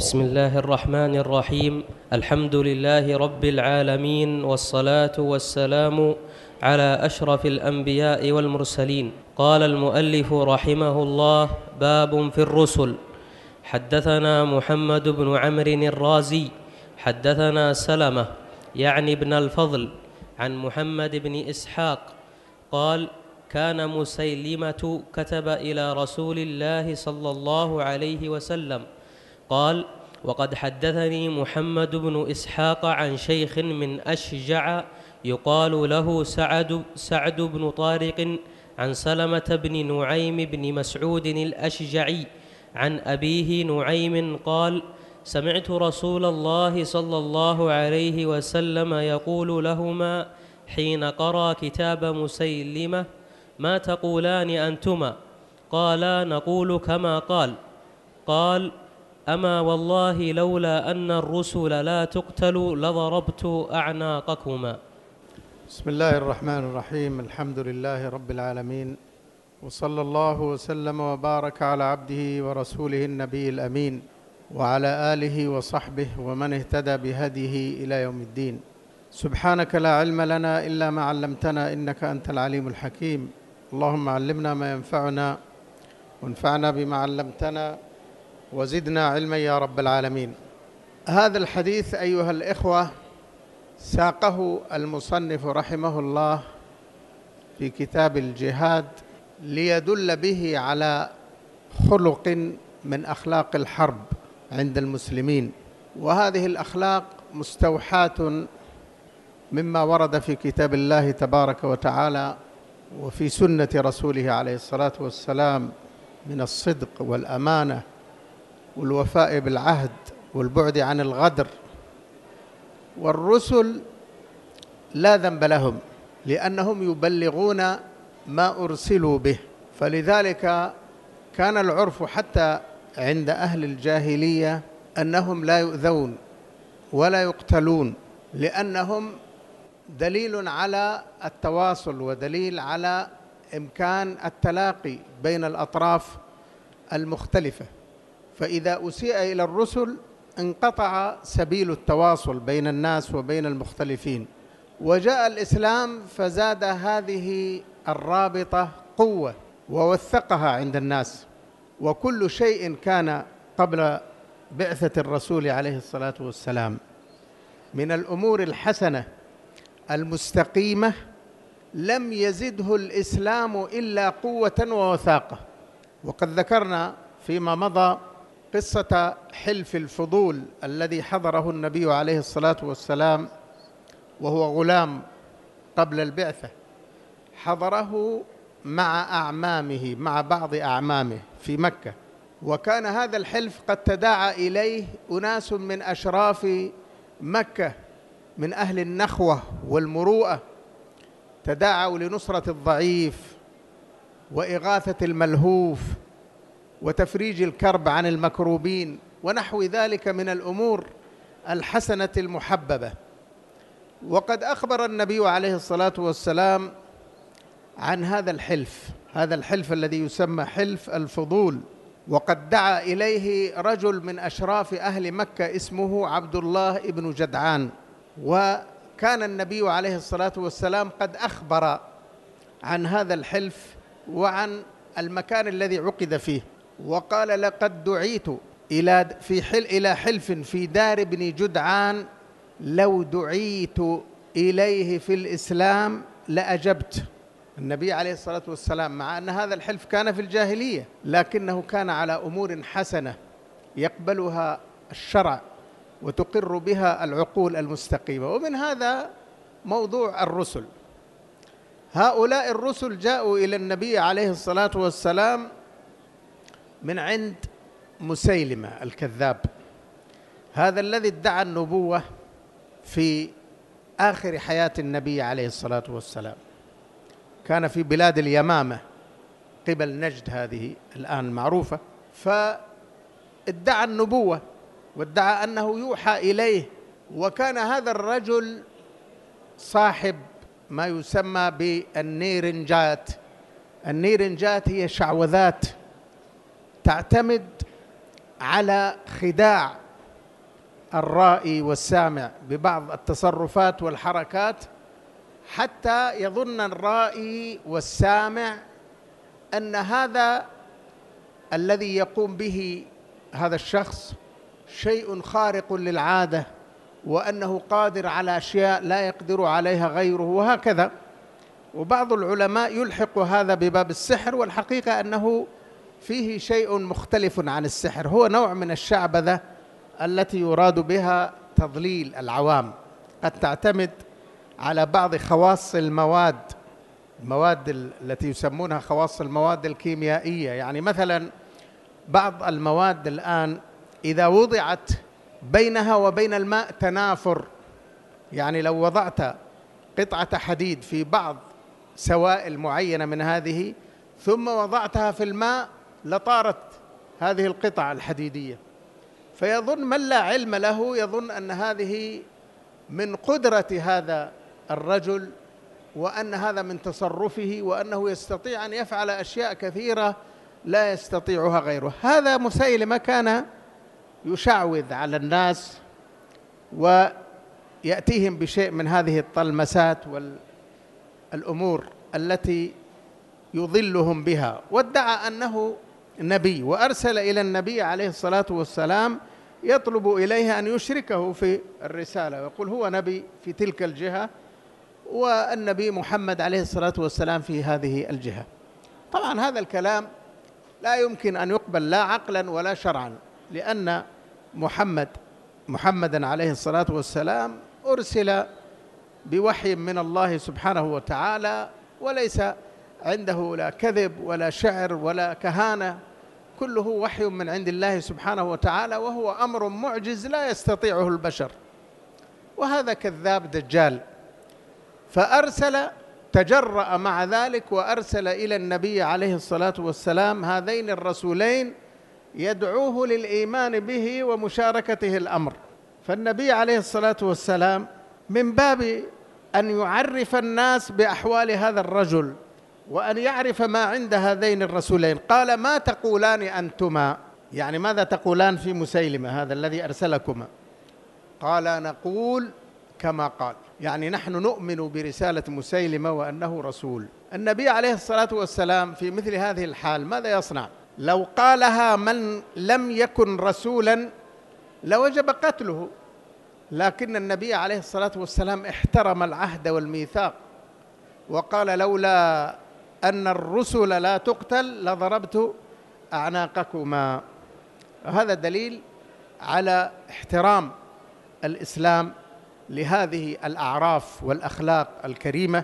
بسم الله الرحمن الرحيم. الحمد لله رب العالمين، والصلاة والسلام على أشرف الأنبياء والمرسلين. قال المؤلف رحمه الله: باب في الرسل. حدثنا محمد بن عمرو الرازي حدثنا سلمة يعني بن الفضل عن محمد بن إسحاق قال: كان مسيلمة كتب إلى رسول الله صلى الله عليه وسلم قال: وقد حدثني محمد بن إسحاق عن شيخ من أشجع يقال له سعد بن طارق عن سلمة بن نعيم بن مسعود الأشجعي عن أبيه نعيم قال: سمعت رسول الله صلى الله عليه وسلم يقول لهما حين قرأ كتاب مسيلمة: ما تقولان أنتما؟ قالا: نقول كما قال: أما والله لولا أن الرسل لا تقتل لضربت أعناقكما. بسم الله الرحمن الرحيم. الحمد لله رب العالمين، وصلى الله وسلم وبارك على عبده ورسوله النبي الأمين وعلى آله وصحبه ومن اهتدى بهديه إلى يوم الدين. سبحانك لا علم لنا إلا ما علمتنا إنك أنت العليم الحكيم. اللهم علمنا ما ينفعنا وانفعنا بما علمتنا وزدنا علما يا رب العالمين. هذا الحديث أيها الإخوة ساقه المصنف رحمه الله في كتاب الجهاد ليدل به على خلق من أخلاق الحرب عند المسلمين، وهذه الأخلاق مستوحاة مما ورد في كتاب الله تبارك وتعالى وفي سنة رسوله عليه الصلاة والسلام من الصدق والأمانة والوفاء بالعهد والبعد عن الغدر. والرسل لا ذنب لهم لأنهم يبلغون ما أرسلوا به، فلذلك كان العرف حتى عند أهل الجاهلية أنهم لا يؤذون ولا يقتلون، لأنهم دليل على التواصل ودليل على إمكان التلاقي بين الأطراف المختلفة. فإذا أسيء إلى الرسل انقطع سبيل التواصل بين الناس وبين المختلفين، وجاء الإسلام فزاد هذه الرابطة قوة ووثقها عند الناس. وكل شيء كان قبل بعثة الرسول عليه الصلاة والسلام من الأمور الحسنة المستقيمة لم يزده الإسلام إلا قوة ووثاقة. وقد ذكرنا فيما مضى قصة حلف الفضول الذي حضره النبي عليه الصلاة والسلام وهو غلام قبل البعثة، حضره مع أعمامه، مع بعض أعمامه في مكة، وكان هذا الحلف قد تداعى إليه أناس من أشراف مكة من أهل النخوة والمروءة، تداعوا لنصرة الضعيف وإغاثة الملهوف وتفريج الكرب عن المكروبين ونحو ذلك من الأمور الحسنة المحببة. وقد أخبر النبي عليه الصلاة والسلام عن هذا الحلف الذي يسمى حلف الفضول، وقد دعا إليه رجل من أشراف أهل مكة اسمه عبد الله بن جدعان، وكان النبي عليه الصلاة والسلام قد أخبر عن هذا الحلف وعن المكان الذي عقد فيه، وقال: لقد دعيت إلى حلف في دار ابن جدعان لو دعيت إليه في الإسلام لأجبت. النبي عليه الصلاة والسلام مع أن هذا الحلف كان في الجاهلية لكنه كان على أمور حسنة يقبلها الشرع وتقر بها العقول المستقيمة. ومن هذا موضوع الرسل. هؤلاء الرسل جاءوا إلى النبي عليه الصلاة والسلام من عند مسيلمة الكذاب، هذا الذي ادعى النبوة في آخر حياة النبي عليه الصلاة والسلام. كان في بلاد اليمامة قبل نجد، هذه الآن معروفة، فادعى النبوة وادعى أنه يوحى إليه. وكان هذا الرجل صاحب ما يسمى بالنيرنجات. النيرنجات هي شعوذات تعتمد على خداع الرائي والسامع ببعض التصرفات والحركات حتى يظن الرائي والسامع أن هذا الذي يقوم به هذا الشخص شيء خارق للعادة، وأنه قادر على أشياء لا يقدر عليها غيره، وهكذا. وبعض العلماء يلحق هذا بباب السحر، والحقيقة أنه فيه شيء مختلف عن السحر، هو نوع من الشعبذة التي يراد بها تضليل العوام، قد تعتمد على بعض خواص المواد التي يسمونها خواص المواد الكيميائية. يعني مثلا بعض المواد الآن إذا وضعت بينها وبين الماء تنافر، يعني لو وضعت قطعة حديد في بعض سوائل معينة من هذه ثم وضعتها في الماء لطارت هذه القطع الحديدية، فيظن من لا علم له يظن أن هذه من قدرة هذا الرجل، وأن هذا من تصرفه، وأنه يستطيع أن يفعل أشياء كثيرة لا يستطيعها غيره. هذا مسيلمة كان يشعوذ على الناس ويأتيهم بشيء من هذه الطلمسات والأمور التي يضلهم بها، وادعى أنه نبي، وأرسل إلى النبي عليه الصلاة والسلام يطلب إليه أن يشركه في الرسالة، ويقول هو نبي في تلك الجهة والنبي محمد عليه الصلاة والسلام في هذه الجهة. طبعا هذا الكلام لا يمكن أن يقبل لا عقلا ولا شرعا، لأن محمدا عليه الصلاة والسلام أرسل بوحي من الله سبحانه وتعالى، وليس عنده لا كذب ولا شعر ولا كهانة، كله وحي من عند الله سبحانه وتعالى، وهو أمر معجز لا يستطيعه البشر، وهذا كذاب دجال. فأرسل، تجرأ مع ذلك وأرسل إلى النبي عليه الصلاة والسلام هذين الرسولين يدعوه للإيمان به ومشاركته الأمر. فالنبي عليه الصلاة والسلام من باب أن يعرف الناس بأحوال هذا الرجل وأن يعرف ما عند هذين الرسولين قال: ما تقولان أنتما؟ يعني ماذا تقولان في مسيلمة هذا الذي أرسلكما؟ قال: نقول كما قال، يعني نحن نؤمن برسالة مسيلمة وأنه رسول. النبي عليه الصلاة والسلام في مثل هذه الحال ماذا يصنع؟ لو قالها من لم يكن رسولا لوجب قتله، لكن النبي عليه الصلاة والسلام احترم العهد والميثاق وقال: لولا أن الرسل لا تقتل لضربت أعناقكما. هذا دليل على احترام الإسلام لهذه الأعراف والأخلاق الكريمة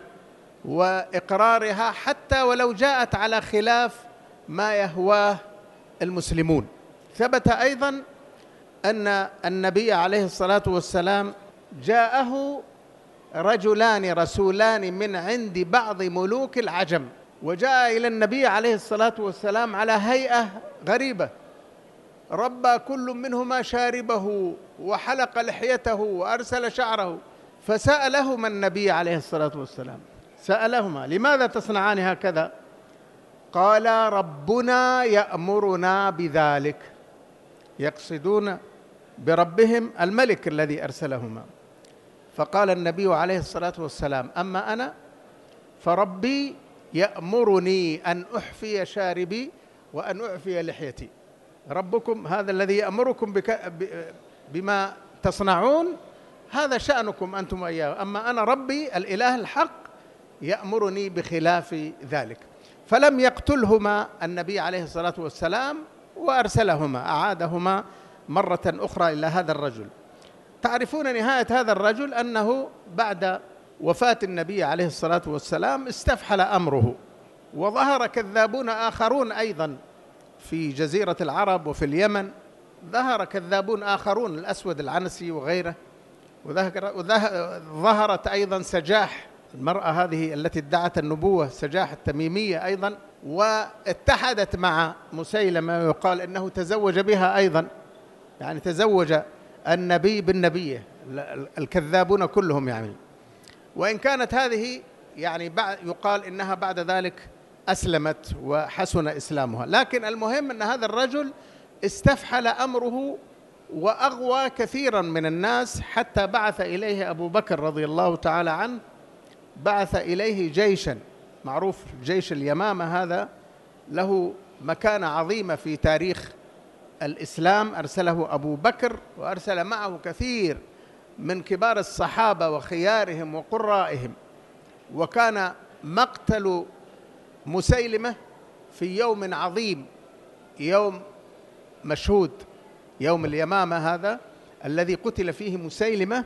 وإقرارها حتى ولو جاءت على خلاف ما يهواه المسلمون. ثبت أيضا أن النبي عليه الصلاة والسلام جاءه رجلان رسولان من عند بعض ملوك العجم، وجاء إلى النبي عليه الصلاة والسلام على هيئة غريبة، ربى كل منهما شاربه وحلق لحيته وأرسل شعره، فسألهما النبي عليه الصلاة والسلام، سألهما: لماذا تصنعان هكذا؟ قال: ربنا يأمرنا بذلك، يقصدون بربهم الملك الذي أرسلهما. فقال النبي عليه الصلاة والسلام: أما أنا فربي يأمرني أن أحفي شاربي وأن أعفي لحيتي. ربكم هذا الذي يأمركم بما تصنعون، هذا شأنكم أنتم وإياه، أما أنا ربي الإله الحق يأمرني بخلاف ذلك. فلم يقتلهما النبي عليه الصلاة والسلام وأرسلهما، أعادهما مرة أخرى إلى هذا الرجل. تعرفون نهاية هذا الرجل أنه بعد وفاة النبي عليه الصلاة والسلام استفحل أمره، وظهر كذابون آخرون أيضا في جزيرة العرب وفي اليمن، ظهر كذابون آخرون، الأسود العنسي وغيره، وظهرت أيضا سجاح، المرأة هذه التي ادعت النبوة، سجاح التميمية أيضا، واتحدت مع مسيلمة، ويقال إنه تزوج بها أيضا، يعني تزوج النبي بالنبية، الكذابون كلهم يعني. وإن كانت هذه يعني يقال إنها بعد ذلك أسلمت وحسن إسلامها، لكن المهم أن هذا الرجل استفحل أمره وأغوى كثيرا من الناس، حتى بعث إليه أبو بكر رضي الله تعالى عنه، بعث إليه جيشا معروف، جيش اليمامة هذا له مكانة عظيمة في تاريخ الإسلام، أرسله أبو بكر وأرسل معه كثير من كبار الصحابة وخيارهم وقرائهم. وكان مقتل مسيلمة في يوم عظيم، يوم مشهود، يوم اليمامة هذا الذي قتل فيه مسيلمة،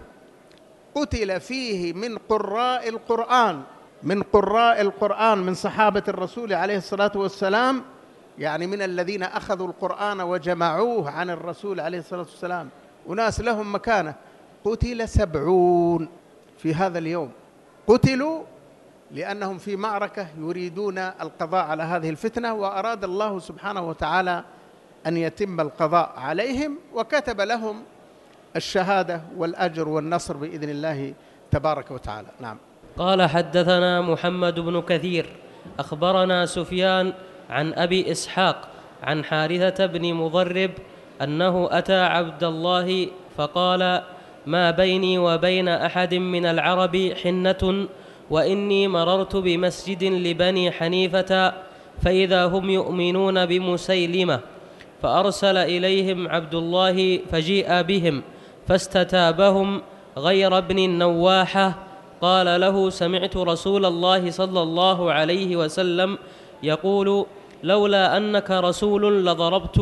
قتل فيه من قراء القرآن، من قراء القرآن من صحابة الرسول عليه الصلاة والسلام، يعني من الذين أخذوا القرآن وجمعوه عن الرسول عليه الصلاة والسلام، أناس لهم مكانة. قتل 70 في هذا اليوم، قتلوا لأنهم في معركة يريدون القضاء على هذه الفتنة، وأراد الله سبحانه وتعالى أن يتم القضاء عليهم، وكتب لهم الشهادة والأجر والنصر بإذن الله تبارك وتعالى. نعم. قال: حدثنا محمد بن كثير أخبرنا سفيان عن أبي إسحاق عن حارثة بن مضرب أنه أتى عبد الله فقال: ما بيني وبين أحد من العرب حنة، وإني مررت بمسجد لبني حنيفة فإذا هم يؤمنون بمسيلمة، فأرسل إليهم عبد الله فجيء بهم فاستتابهم غير ابن النواحة. قال له: سمعت رسول الله صلى الله عليه وسلم يقول: لولا أنك رسول لضربت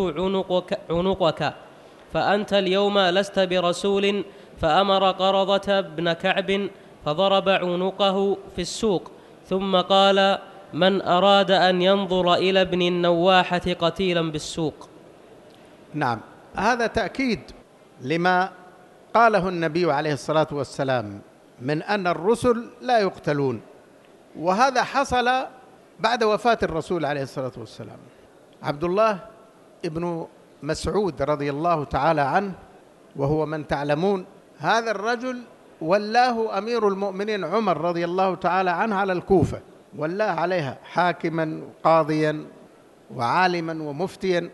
عنقك، فأنت اليوم لست برسول. فأمر قرظة بن كعب فضرب عنقه في السوق، ثم قال: من أراد أن ينظر إلى ابن النواحة قتيلا بالسوق. نعم، هذا تأكيد لما قاله النبي عليه الصلاة والسلام من أن الرسل لا يقتلون، وهذا حصل بعد وفاة الرسول عليه الصلاة والسلام. عبد الله ابن مسعود رضي الله تعالى عنه، وهو من تعلمون هذا الرجل ولاه أمير المؤمنين عمر رضي الله تعالى عنه على الكوفة، ولاه عليها حاكما وقاضيا وعالما ومفتيا.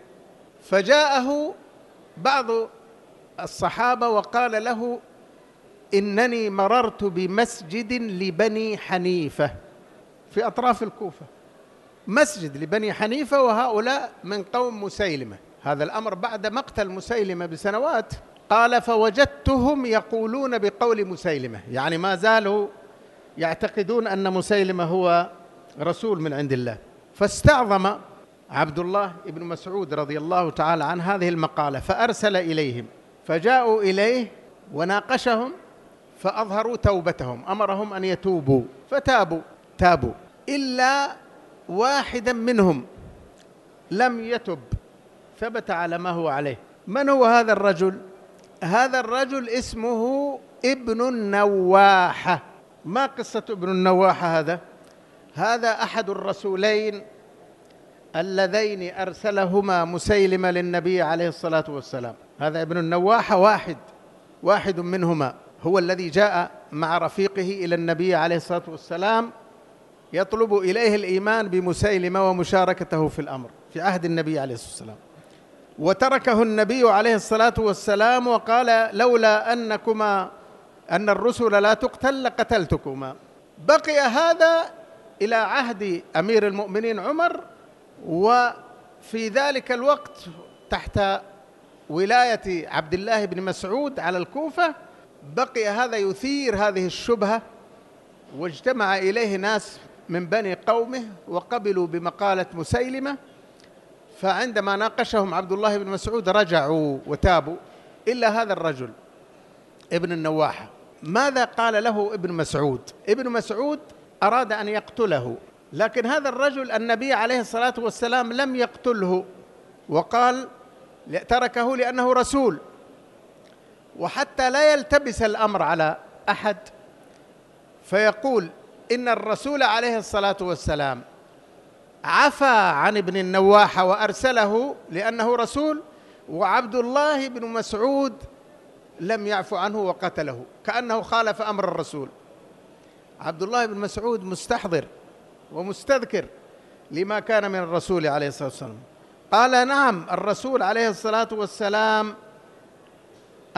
فجاءه بعض الصحابة وقال له: إنني مررت بمسجد لبني حنيفة في أطراف الكوفة، مسجد لبني حنيفة، وهؤلاء من قوم مسيلمة. هذا الأمر بعد مقتل مسيلمة بسنوات. قال: فوجدتهم يقولون بقول مسيلمة، يعني ما زالوا يعتقدون أن مسيلمة هو رسول من عند الله. فاستعظم عبد الله بن مسعود رضي الله تعالى عن هذه المقالة، فأرسل إليهم، فجاءوا إليه وناقشهم فأظهروا توبتهم، أمرهم أن يتوبوا فتابوا، إلا واحدا منهم لم يتب، ثبت على ما هو عليه. من هو هذا الرجل؟ هذا الرجل اسمه ابن النواحة. ما قصة ابن النواحة هذا؟ هذا أحد الرسولين اللذين أرسلهما مسيلمة للنبي عليه الصلاة والسلام. هذا ابن النواحة واحد منهما، هو الذي جاء مع رفيقه إلى النبي عليه الصلاة والسلام يطلب إليه الإيمان بمسيلمة ومشاركته في الأمر في عهد النبي عليه الصلاة والسلام، وتركه النبي عليه الصلاة والسلام وقال: لولا أن الرسل لا تقتل لقتلتكما. بقي هذا إلى عهد أمير المؤمنين عمر، وفي ذلك الوقت تحت ولاية عبد الله بن مسعود على الكوفة، بقي هذا يثير هذه الشبهة، واجتمع إليه ناس من بني قومه وقبلوا بمقالة مسيلمة. فعندما ناقشهم عبد الله بن مسعود رجعوا وتابوا، إلا هذا الرجل ابن النواحة. ماذا قال له ابن مسعود؟ ابن مسعود أراد أن يقتله، لكن هذا الرجل النبي عليه الصلاة والسلام لم يقتله، وقال تركه لأنه رسول، وحتى لا يلتبس الأمر على أحد فيقول إن الرسول عليه الصلاة والسلام عفى عن ابن النواحة وأرسله لأنه رسول، وعبد الله بن مسعود لم يعفو عنه وقتله، كأنه خالف أمر الرسول. عبد الله بن مسعود مستحضر ومستذكر لما كان من الرسول عليه الصلاة والسلام. قال: نعم، الرسول عليه الصلاة والسلام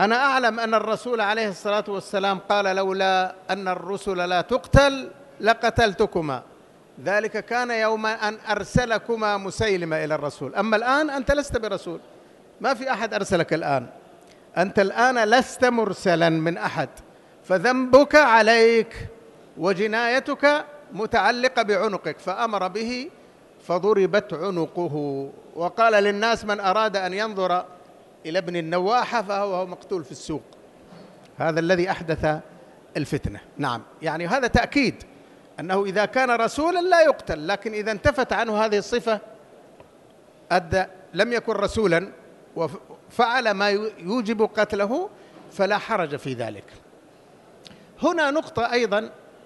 أنا أعلم أن الرسول عليه الصلاة والسلام قال لولا أن الرسل لا تقتل لقتلتكما، ذلك كان يوم أن أرسلكما مسيلمة إلى الرسول، أما الآن أنت لست برسول، ما في أحد أرسلك الآن، أنت الآن لست مرسلا من أحد، فذنبك عليك وجنايتك متعلقة بعنقك، فأمر به فضربت عنقه، وقال للناس من أراد أن ينظر إلى ابن النواحة فهو مقتول في السوق. هذا الذي أحدث الفتنة. نعم، يعني هذا تأكيد أنه إذا كان رسولا لا يقتل، لكن إذا انتفت عنه هذه الصفة لم يكن رسولا وفعل ما يوجب قتله فلا حرج في ذلك. هنا نقطة أيضا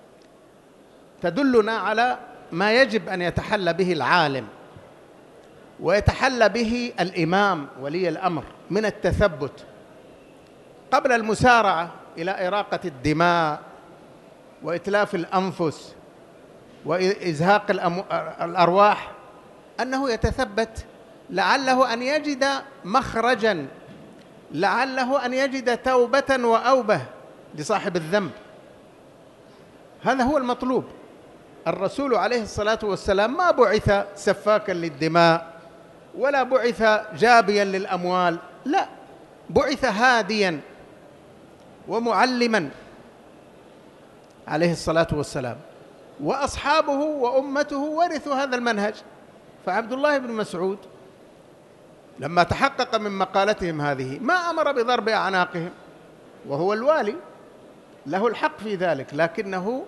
تدلنا على ما يجب أن يتحلى به العالم ويتحلى به الإمام ولي الأمر من التثبت قبل المسارعة إلى إراقة الدماء وإتلاف الأنفس وإزهاق الأرواح، أنه يتثبت لعله أن يجد مخرجا، لعله أن يجد توبة وأوبة لصاحب الذنب. هذا هو المطلوب. الرسول عليه الصلاة والسلام ما بعث سفاكا للدماء ولا بعث جابيا للأموال، لا، بعث هاديا ومعلما عليه الصلاة والسلام، وأصحابه وأمته ورثوا هذا المنهج. فعبد الله بن مسعود لما تحقق من مقالتهم هذه ما أمر بضرب أعناقهم، وهو الوالي له الحق في ذلك، لكنه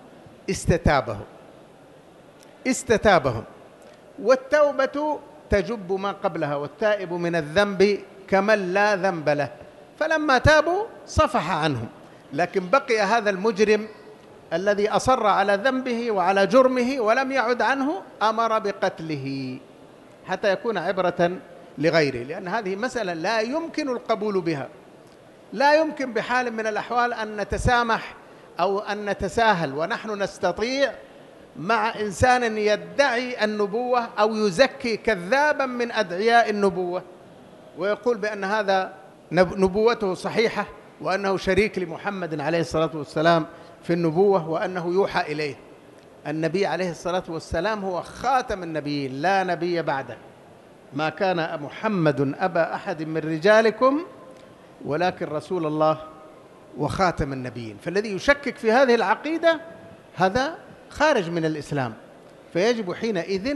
استتابهم، والتوبة تجب ما قبلها، والتائب من الذنب كمن لا ذنب له، فلما تابوا صفح عنهم، لكن بقي هذا المجرم الذي أصر على ذنبه وعلى جرمه ولم يعد عنه، أمر بقتله حتى يكون عبرة لغيره، لأن هذه مسألة لا يمكن القبول بها، لا يمكن بحال من الأحوال أن نتسامح أو أن نتساهل ونحن نستطيع مع إنسان يدعي النبوة أو يزكي كذابا من أدعياء النبوة ويقول بأن هذا نبوته صحيحة وأنه شريك لمحمد عليه الصلاة والسلام في النبوة وأنه يوحى إليه. النبي عليه الصلاة والسلام هو خاتم النبيين، لا نبي بعده، ما كان محمد أبا أحد من رجالكم ولكن رسول الله وخاتم النبيين. فالذي يشكك في هذه العقيدة هذا خارج من الإسلام، فيجب حينئذ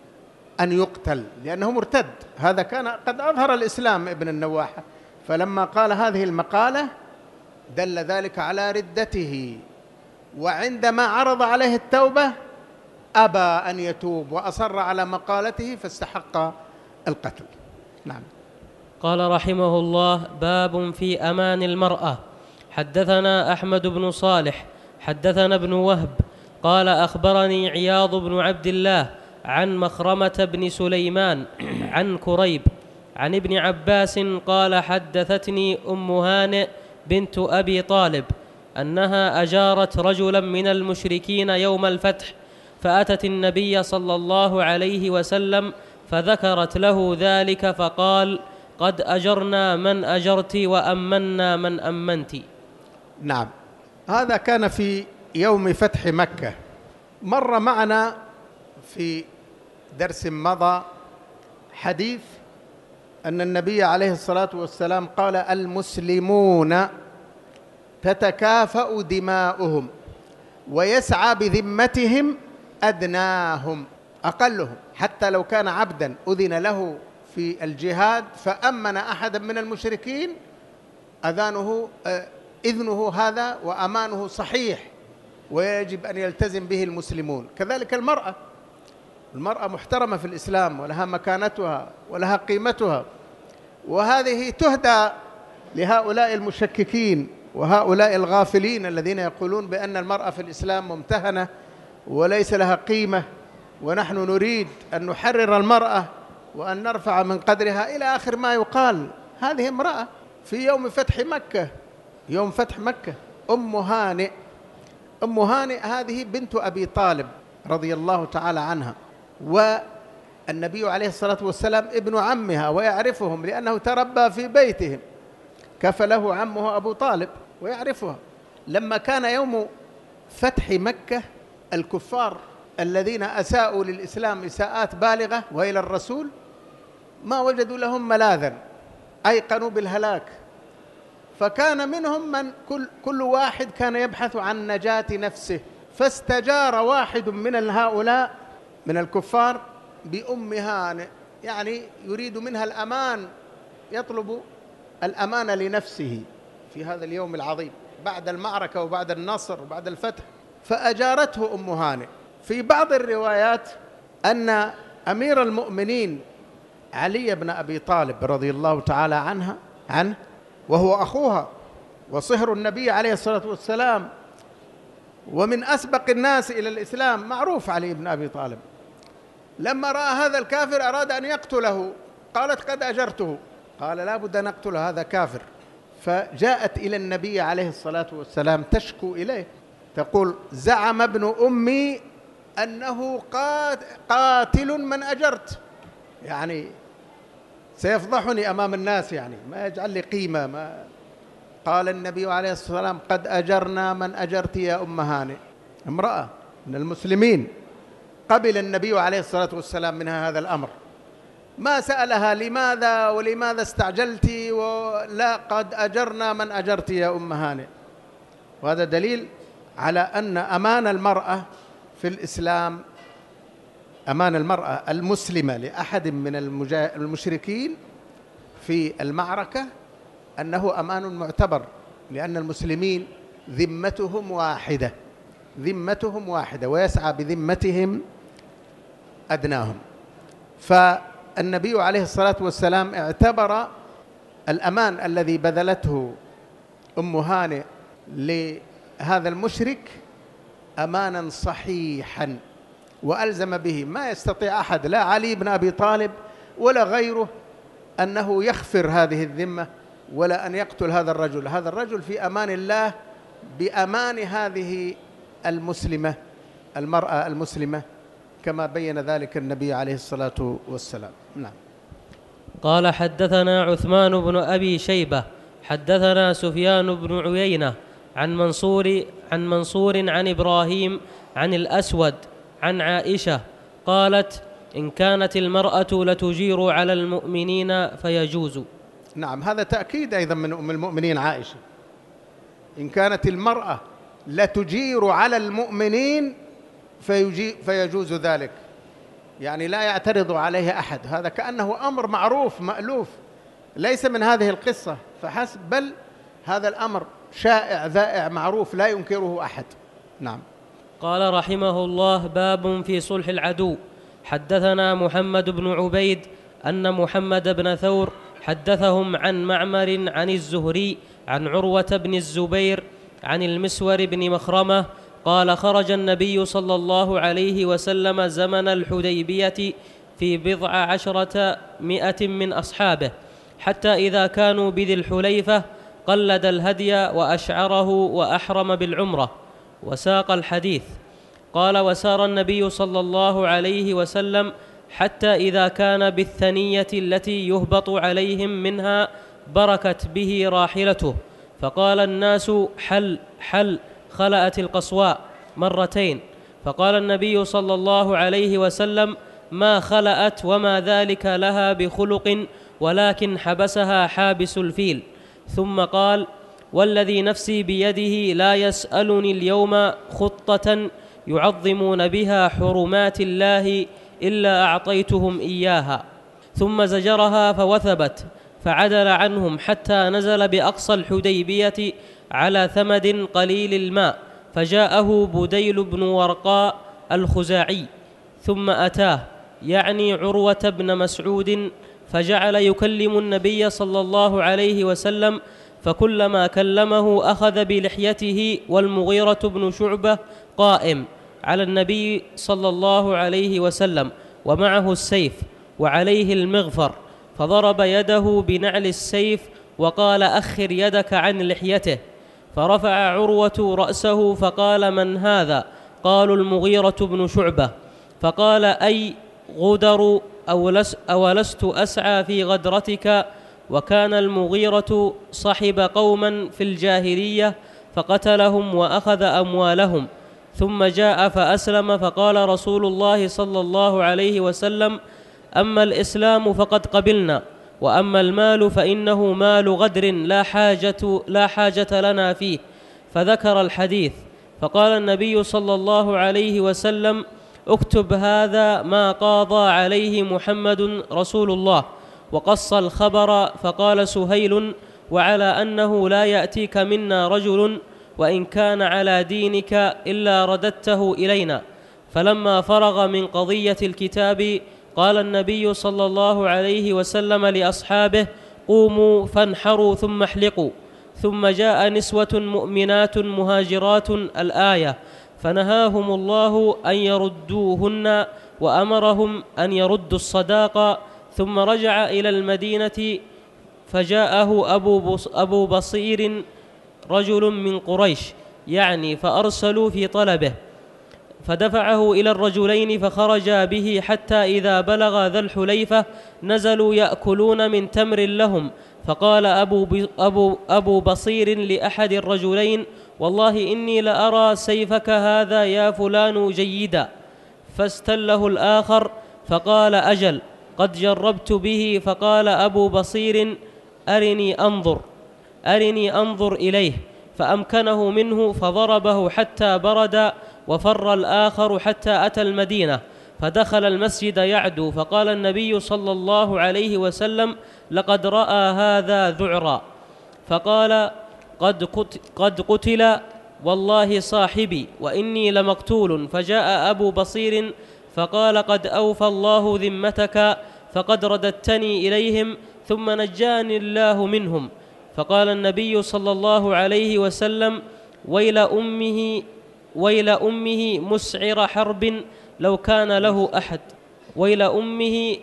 أن يقتل لأنه مرتد. هذا كان قد أظهر الإسلام ابن النواحة، فلما قال هذه المقالة دل ذلك على ردته، وعندما عرض عليه التوبة أبى أن يتوب وأصر على مقالته فاستحق القتل. نعم. قال رحمه الله: باب في أمان المرأة. حدثنا أحمد بن صالح حدثنا ابن وهب قال أخبرني عياض بن عبد الله عن مخرمة بن سليمان عن كريب عن ابن عباس قال: حدثتني أم هانئ بنت أبي طالب أنها أجارت رجلا من المشركين يوم الفتح، فأتت النبي صلى الله عليه وسلم فذكرت له ذلك فقال: قد أجرنا من أجرت وأمنا من أمنت. نعم، هذا كان في يوم فتح مكة. مر معنا في درس مضى حديث أن النبي عليه الصلاة والسلام قال: المسلمون تتكافأ دماؤهم ويسعى بذمتهم أدناهم أقلهم، حتى لو كان عبدا أذن له في الجهاد فأمن أحدا من المشركين إذنه هذا وأمانه صحيح ويجب أن يلتزم به المسلمون. كذلك المرأة محترمة في الإسلام ولها مكانتها ولها قيمتها، وهذه تهدى لهؤلاء المشككين وهؤلاء الغافلين الذين يقولون بأن المرأة في الإسلام ممتهنة وليس لها قيمة، ونحن نريد أن نحرر المرأة وأن نرفع من قدرها إلى آخر ما يقال. هذه امرأة في يوم فتح مكة، يوم فتح مكة، أم هانئ هذه بنت أبي طالب رضي الله تعالى عنها، والنبي عليه الصلاة والسلام ابن عمها ويعرفهم لأنه تربى في بيتهم، كفله عمه أبو طالب ويعرفها. لما كان يوم فتح مكة الكفار الذين أساءوا للإسلام إساءات بالغة وإلى الرسول ما وجدوا لهم ملاذا، أيقنوا بالهلاك، فكان منهم من كل واحد كان يبحث عن نجاة نفسه، فاستجار واحد من هؤلاء من الكفار بأم هانئ، يعني يريد منها الأمان، يطلب الأمان لنفسه في هذا اليوم العظيم بعد المعركة وبعد النصر وبعد الفتح، فأجارته أم هانئ. في بعض الروايات أن أمير المؤمنين علي بن أبي طالب رضي الله تعالى عنه وهو أخوها وصهر النبي عليه الصلاة والسلام ومن أسبق الناس إلى الإسلام، معروف علي بن أبي طالب، لما رأى هذا الكافر أراد أن يقتله، قالت قد أجرته، قال لا بد أن نقتل هذا كافر. فجاءت إلى النبي عليه الصلاة والسلام تشكو إليه، تقول زعم ابن أمي أنه قاتل من أجرت، يعني سيفضحني أمام الناس، يعني ما يجعل لي قيمة. ما قال النبي عليه الصلاة والسلام قد أجرنا من أجرت يا أم هانئ، امرأة من المسلمين. قبل النبي عليه الصلاة والسلام منها هذا الأمر، ما سألها لماذا ولماذا استعجلت، ولا قد أجرنا من أجرت يا أم هانئ. وهذا دليل على أن أمان المرأة في الإسلام، أمان المرأة المسلمة لأحد من المشركين في المعركة أنه أمان معتبر، لأن المسلمين ذمتهم واحدة ويسعى بذمتهم أدناهم. فالنبي عليه الصلاة والسلام اعتبر الأمان الذي بذلته أم هانئ لهذا المشرك أمانا صحيحا، وألزم به. ما يستطيع أحد، لا علي بن أبي طالب ولا غيره، أنه يخفر هذه الذمة ولا أن يقتل هذا الرجل. هذا الرجل في أمان الله بأمان هذه المسلمة، المرأة المسلمة، كما بين ذلك النبي عليه الصلاة والسلام. نعم. قال حدثنا عثمان بن أبي شيبة حدثنا سفيان بن عيينة عن منصور عن إبراهيم عن الأسود عن عائشة قالت إن كانت المرأة لتجير على المؤمنين فيجوز. نعم، هذا تأكيد أيضا من أم المؤمنين عائشة، إن كانت المرأة لتجير على المؤمنين فيجوز ذلك، يعني لا يعترض عليه أحد. هذا كأنه أمر معروف مألوف، ليس من هذه القصة فحسب، بل هذا الأمر شائع ذائع معروف لا ينكره أحد. نعم. قال رحمه الله: باب في صلح العدو. حدثنا محمد بن عبيد أن محمد بن ثور حدثهم عن معمر عن الزهري عن عروة بن الزبير عن المسور بن مخرمة قال: خرج النبي صلى الله عليه وسلم زمن الحديبية في 1,200 من أصحابه، حتى إذا كانوا بذي الحليفة قلد الهدي وأشعره وأحرم بالعمرة وساق الحديث. قال: وسار النبي صلى الله عليه وسلم حتى إذا كان بالثنية التي يهبط عليهم منها بركت به راحلته، فقال الناس: حل حل، خلأت القصواء مرتين، فقال النبي صلى الله عليه وسلم: ما خلأت وما ذلك لها بخلق، ولكن حبسها حابس الفيل. ثم قال: والذي نفسي بيده لا يسألني اليوم خطة يعظمون بها حرمات الله إلا أعطيتهم إياها. ثم زجرها فوثبت، فعدل عنهم حتى نزل بأقصى الحديبية على ثمد قليل الماء، فجاءه بديل بن ورقاء الخزاعي ثم أتاه، يعني عروة بن مسعود، فجعل يكلم النبي صلى الله عليه وسلم، فكلما كلمه أخذ بلحيته، والمغيرة بن شعبة قائم على النبي صلى الله عليه وسلم ومعه السيف وعليه المغفر، فضرب يده بنعل السيف وقال: أخر يدك عن لحيته. فرفع عروة رأسه فقال: من هذا؟ قالوا: المغيرة بن شعبة. فقال: أي غدر، أولست أسعى في غدرتك وكان المغيرة صحب قوما في الجاهلية فقتلهم وأخذ أموالهم، ثم جاء فأسلم، فقال رسول الله صلى الله عليه وسلم: أما الإسلام فقد قبلنا، وأما المال فإنه مال غدر لا حاجة لنا فيه. فذكر الحديث، فقال النبي صلى الله عليه وسلم: اكتب هذا ما قاضى عليه محمد رسول الله. وقص الخبر، فقال سهيل: وعلى أنه لا يأتيك منا رجل وإن كان على دينك إلا رددته إلينا. فلما فرغ من قضية الكتاب قال النبي صلى الله عليه وسلم لأصحابه: قوموا فانحروا ثم احلقوا. ثم جاء نسوة مؤمنات مهاجرات الآية، فنهاهم الله أن يردوهن وأمرهم أن يردوا الصداقة. ثم رجع إلى المدينة فجاءه أبو بصير رجل من قريش، يعني فأرسلوا في طلبه، فدفعه إلى الرجلين فخرجا به حتى إذا بلغ ذا الحليفة نزلوا يأكلون من تمر لهم. فقال أبو بصير لأحد الرجلين: والله إني لأرى سيفك هذا يا فلان جيدا. فاستله الآخر فقال: أجل، قد جربت به. فقال أبو بصير: أرني أنظر إليه. فأمكنه منه فضربه حتى برد، وفر الآخر حتى أتى المدينة، فدخل المسجد يعدو، فقال النبي صلى الله عليه وسلم: لقد رأى هذا ذعرا. فقال: قد قتل والله صاحبي وإني لمقتول. فجاء أبو بصير فقال: قد أوفى الله ذمتك، فقد رددتني إليهم ثم نجاني الله منهم. فقال النبي صلى الله عليه وسلم: ويل أمه مسعر حرب لو كان له أحد. ويل أمه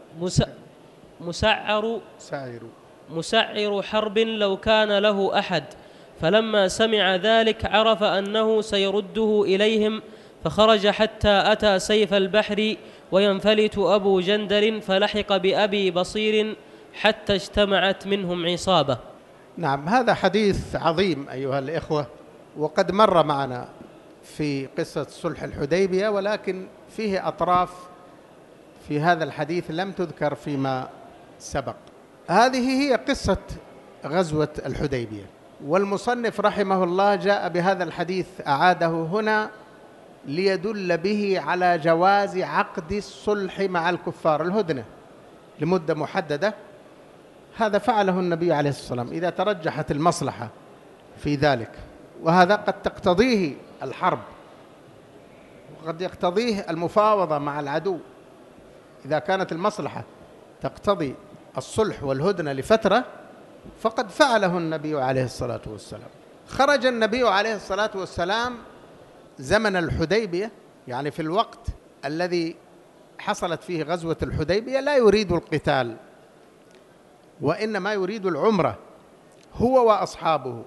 مسعر حرب لو كان له أحد. فلما سمع ذلك عرف أنه سيرده إليهم، فخرج حتى أتى سيف البحر وينفلت أبو جندل، فلحق بأبي بصير حتى اجتمعت منهم عصابة. نعم، هذا حديث عظيم أيها الإخوة، وقد مر معنا في قصة صلح الحديبية، ولكن فيه أطراف في هذا الحديث لم تذكر فيما سبق. هذه هي قصة غزوة الحديبية، والمصنف رحمه الله جاء بهذا الحديث أعاده هنا ليدل به على جواز عقد الصلح مع الكفار، الهدنة لمدة محددة. هذا فعله النبي عليه الصلاة والسلام إذا ترجحت المصلحة في ذلك، وهذا قد تقتضيه الحرب وقد يقتضيه المفاوضة مع العدو. إذا كانت المصلحة تقتضي الصلح والهدنة لفترة فقد فعله النبي عليه الصلاة والسلام. خرج النبي عليه الصلاة والسلام زمن الحديبية، يعني في الوقت الذي حصلت فيه غزوة الحديبية، لا يريد القتال وإنما يريد العمرة هو وأصحابه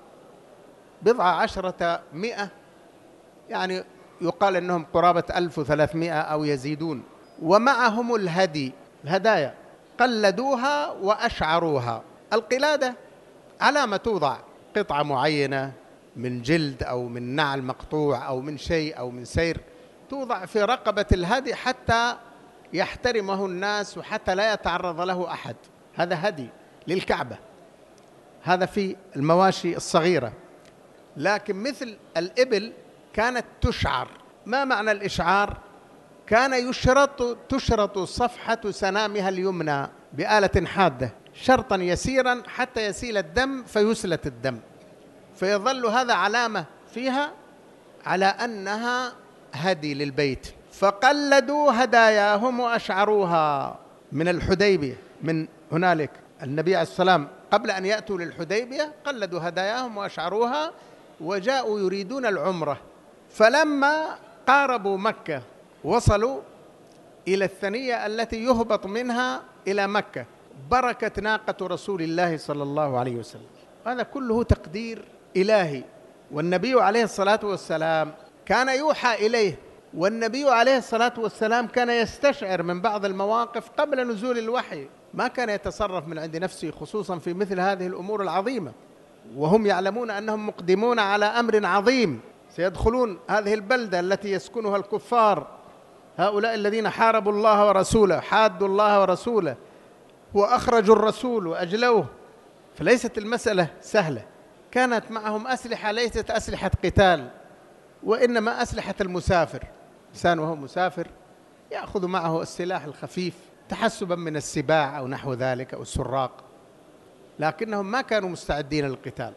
100، يعني يقال أنهم قرابة 1300 أو يزيدون، ومعهم الهدايا قلدوها وأشعروها. القلادة علامة توضع، قطعة معينة من جلد أو من نعل مقطوع أو من شيء أو من سير، توضع في رقبة الهدي حتى يحترمه الناس وحتى لا يتعرض له أحد. هذا هدي للكعبة، هذا في المواشي الصغيرة. لكن مثل الإبل كانت تشعر. ما معنى الإشعار؟ كان تشرط صفحة سنامها اليمنى بآلة حادة شرطا يسيرا حتى يسيل الدم فيسلت الدم، فيظل هذا علامة فيها على أنها هدي للبيت. فقلدوا هداياهم وأشعروها من الحديبية. من هنالك النبي عليه السلام قبل أن يأتوا للحديبية قلدوا هداياهم وأشعروها وجاءوا يريدون العمرة. فلما قاربوا مكة وصلوا إلى الثنية التي يهبط منها إلى مكة، بركت ناقة رسول الله صلى الله عليه وسلم. هذا كله تقدير إلهي، والنبي عليه الصلاة والسلام كان يوحى إليه، والنبي عليه الصلاة والسلام كان يستشعر من بعض المواقف قبل نزول الوحي. ما كان يتصرف من عند نفسه، خصوصا في مثل هذه الأمور العظيمة، وهم يعلمون أنهم مقدمون على أمر عظيم، سيدخلون هذه البلدة التي يسكنها الكفار، هؤلاء الذين حاربوا الله ورسوله، حادوا الله ورسوله وأخرجوا الرسول وأجلوه. فليست المسألة سهلة. كانت معهم أسلحة ليست أسلحة قتال، وإنما أسلحة المسافر. إنسان وهو مسافر يأخذ معه السلاح الخفيف تحسبا من السباع أو نحو ذلك أو السراق، لكنهم ما كانوا مستعدين للقتال.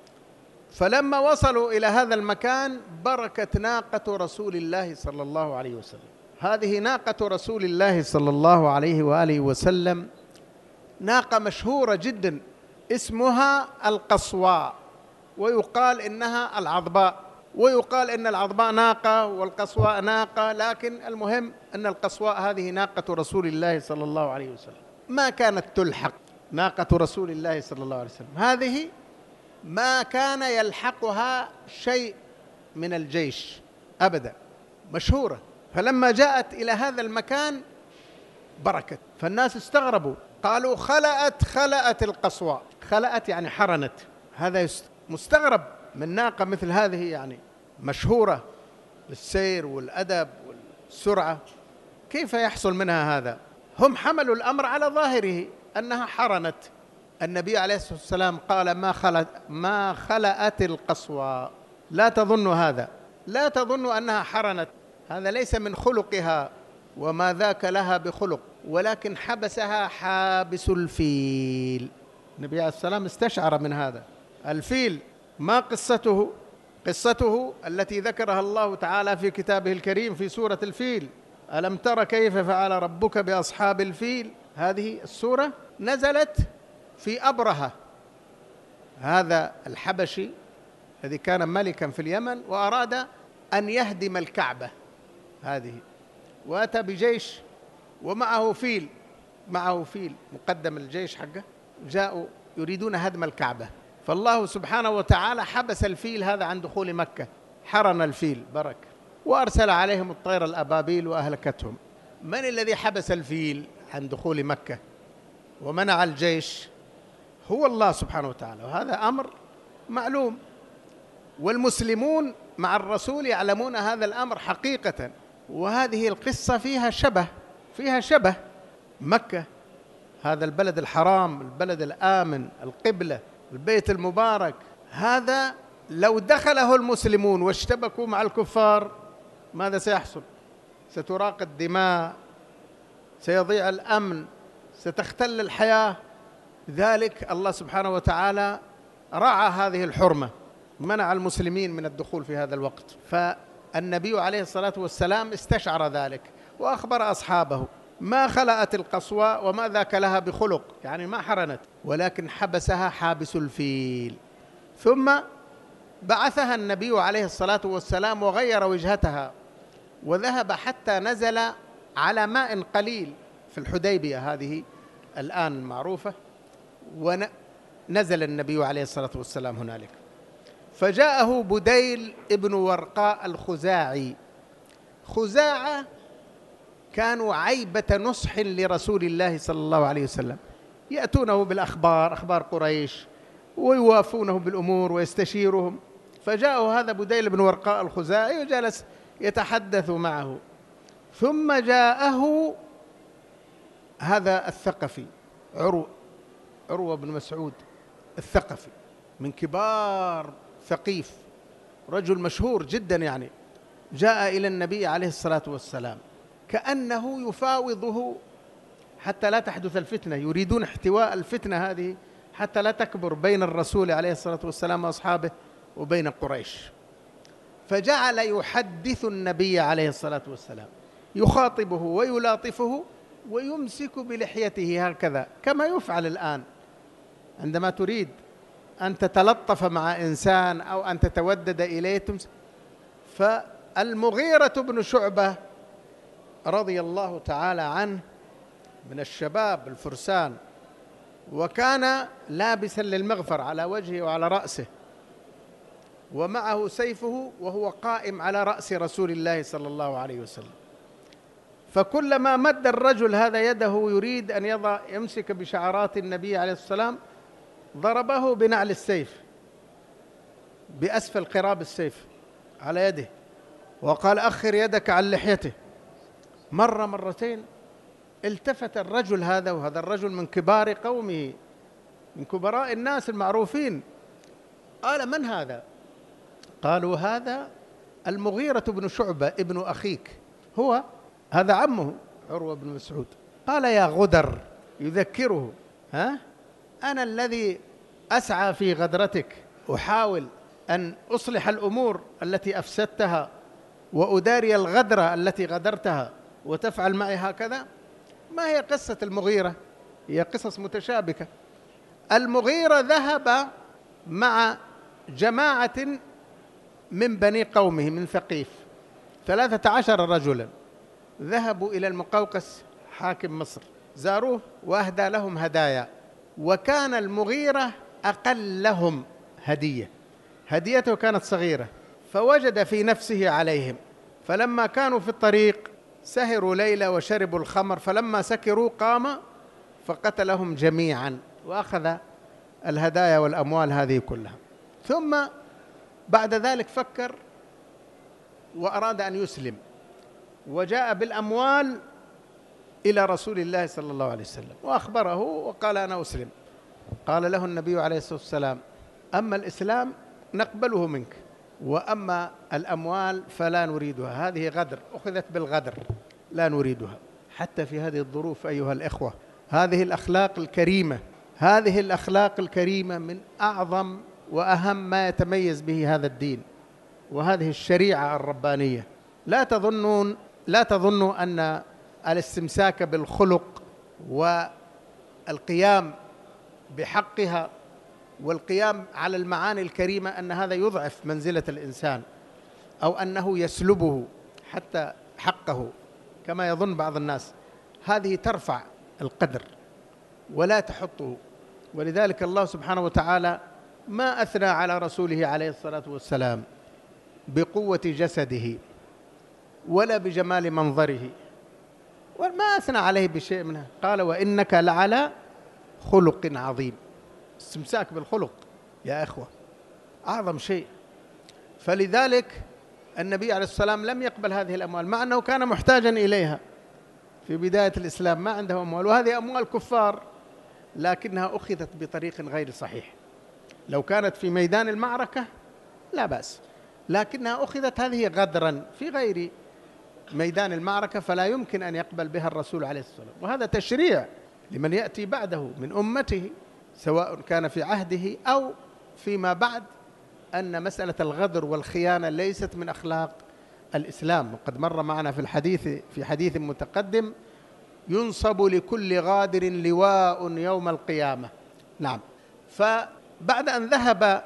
فلما وصلوا إلى هذا المكان بركت ناقة رسول الله صلى الله عليه وسلم. هذه ناقة رسول الله صلى الله عليه وآله وسلم ناقة مشهورة جدا، اسمها القصواء، ويقال إنها العضباء، ويقال إن العضباء ناقة والقصواء ناقة، لكن المهم أن القصواء هذه ناقة رسول الله صلى الله عليه وسلم. ما كانت تلحق ناقة رسول الله صلى الله عليه وسلم، هذه ما كان يلحقها شيء من الجيش أبدا، مشهورة. فلما جاءت إلى هذا المكان بركت، فالناس استغربوا، قالوا خلأت القصواء. خلأت يعني حرنت. هذا مستغرب من ناقة مثل هذه، يعني مشهورة بالسير والأدب والسرعة، كيف يحصل منها هذا؟ هم حملوا الأمر على ظاهره أنها حرنت. النبي عليه الصلاة والسلام قال ما خلأت القصواء، لا تظن هذا، لا تظن أنها حرنت، هذا ليس من خلقها وما ذاك لها بخلق، ولكن حبسها حابس الفيل. النبي عليه السلام استشعر من هذا. الفيل ما قصته؟ قصته التي ذكرها الله تعالى في كتابه الكريم في سورة الفيل: ألم تر كيف فعل ربك بأصحاب الفيل. هذه السورة نزلت في أبرهة، هذا الحبشي الذي كان ملكا في اليمن وأراد أن يهدم الكعبة هذه، وأتى بجيش ومعه فيل، مقدم الجيش حقه، جاءوا يريدون هدم الكعبة، فالله سبحانه وتعالى حبس الفيل هذا عن دخول مكة، حرن الفيل برك، وأرسل عليهم الطير الأبابيل وأهلكتهم. من الذي حبس الفيل عن دخول مكة ومنع الجيش؟ هو الله سبحانه وتعالى، وهذا أمر معلوم، والمسلمون مع الرسول يعلمون هذا الأمر حقيقة. وهذه القصة فيها شبه مكة، هذا البلد الحرام، البلد الآمن، القبلة، البيت المبارك، هذا لو دخله المسلمون واشتبكوا مع الكفار ماذا سيحصل؟ ستراق الدماء، سيضيع الأمن، ستختل الحياة. لذلك الله سبحانه وتعالى رعى هذه الحرمة، منع المسلمين من الدخول في هذا الوقت. فالنبي عليه الصلاة والسلام استشعر ذلك وأخبر أصحابه: ما خلأت القصواء وما ذاك لها بخلق، يعني ما حرنت، ولكن حبسها حابس الفيل. ثم بعثها النبي عليه الصلاة والسلام وغير وجهتها، وذهب حتى نزل على ماء قليل في الحديبية هذه الآن معروفة، ونزل النبي عليه الصلاة والسلام هنالك، فجاءه بديل ابن ورقاء الخزاعي. خزاعة كانوا عيبة نصح لرسول الله صلى الله عليه وسلم، يأتونه بالأخبار، أخبار قريش، ويوافونه بالأمور ويستشيرهم. فجاءه هذا بديل بن ورقاء الخزاعي وجلس يتحدث معه. ثم جاءه هذا الثقفي عروة بن مسعود الثقفي، من كبار ثقيف، رجل مشهور جدا، يعني جاء إلى النبي عليه الصلاة والسلام كأنه يفاوضه حتى لا تحدث الفتنة، يريدون احتواء الفتنة هذه حتى لا تكبر بين الرسول عليه الصلاة والسلام وأصحابه وبين قريش. فجعل يحدث النبي عليه الصلاة والسلام، يخاطبه ويلاطفه ويمسك بلحيته هكذا، كما يفعل الآن عندما تريد أن تتلطف مع إنسان أو أن تتودد إليه. فالمغيرة بن شعبة رضي الله تعالى عنه من الشباب الفرسان، وكان لابسا للمغفر على وجهه وعلى رأسه، ومعه سيفه، وهو قائم على رأس رسول الله صلى الله عليه وسلم. فكلما مد الرجل هذا يده يريد أن يمسك بشعرات النبي عليه السلام ضربه بنعل السيف بأسفل قراب السيف على يده، وقال أخر يدك عن لحيته. مرة مرتين التفت الرجل هذا، وهذا الرجل من كبار قومه، من كبراء الناس المعروفين، قال: من هذا؟ قالوا: هذا المغيرة بن شعبة ابن أخيك، هو هذا عمه عروة بن مسعود. قال: يا غدر، يذكره: أنا الذي أسعى في غدرتك، أحاول أن أصلح الأمور التي أفسدتها وأداري الغدرة التي غدرتها، وتفعل معي هكذا؟ ما هي قصة المغيرة؟ هي قصص متشابكة. المغيرة ذهب مع جماعة من بني قومه من ثقيف، 13 رجلا، ذهبوا إلى المقوقس حاكم مصر، زاروه وأهدى لهم هدايا، وكان المغيرة أقلهم هدية، هديته كانت صغيرة، فوجد في نفسه عليهم. فلما كانوا في الطريق سهروا ليلة وشربوا الخمر، فلما سكروا قام فقتلهم جميعا وأخذ الهدايا والأموال هذه كلها. ثم بعد ذلك فكر وأراد أن يسلم، وجاء بالأموال إلى رسول الله صلى الله عليه وسلم وأخبره وقال: أنا أسلم. قال له النبي عليه الصلاة والسلام: أما الإسلام نقبله منك، وأما الأموال فلا نريدها، هذه غدر، أخذت بالغدر، لا نريدها. حتى في هذه الظروف أيها الإخوة، هذه الأخلاق الكريمة، هذه الأخلاق الكريمة من أعظم وأهم ما يتميز به هذا الدين وهذه الشريعة الربانية. لا تظنوا أن الاستمساك بالخلق والقيام بحقها والقيام على المعاني الكريمة أن هذا يضعف منزلة الإنسان أو أنه يسلبه حتى حقه كما يظن بعض الناس. هذه ترفع القدر ولا تحطه. ولذلك الله سبحانه وتعالى ما أثنى على رسوله عليه الصلاة والسلام بقوة جسده ولا بجمال منظره، وما أثنى عليه بشيء منها. قال: وإنك لعلى خلق عظيم. استمساك بالخلق يا إخوة أعظم شيء. فلذلك النبي عليه السلام لم يقبل هذه الأموال، مع أنه كان محتاجا إليها في بداية الإسلام، ما عنده أموال، وهذه أموال كفار، لكنها أخذت بطريق غير صحيح. لو كانت في ميدان المعركة لا بأس، لكنها أخذت هذه غدرا في غير ميدان المعركة، فلا يمكن أن يقبل بها الرسول عليه الصلاة والسلام. وهذا تشريع لمن يأتي بعده من أمته، سواء كان في عهده أو فيما بعد، أن مسألة الغدر والخيانة ليست من أخلاق الإسلام. وقد مر معنا في حديث متقدم: ينصب لكل غادر لواء يوم القيامة. نعم. فبعد أن ذهب